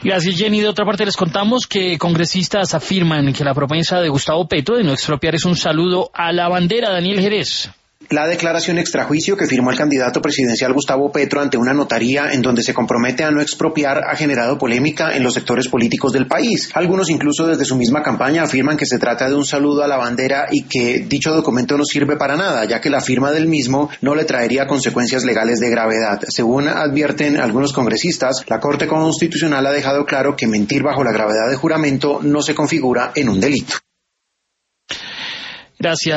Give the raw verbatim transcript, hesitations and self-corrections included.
Gracias, Jenny. De otra parte, les contamos que congresistas afirman que la propuesta de Gustavo Petro de no expropiar es un saludo a la bandera. Daniel Jerez. La declaración extrajuicio que firmó el candidato presidencial Gustavo Petro ante una notaría en donde se compromete a no expropiar ha generado polémica en los sectores políticos del país. Algunos incluso desde su misma campaña afirman que se trata de un saludo a la bandera y que dicho documento no sirve para nada, ya que la firma del mismo no le traería consecuencias legales de gravedad. Según advierten algunos congresistas, la Corte Constitucional ha dejado claro que mentir bajo la gravedad de juramento no se configura en un delito. Gracias.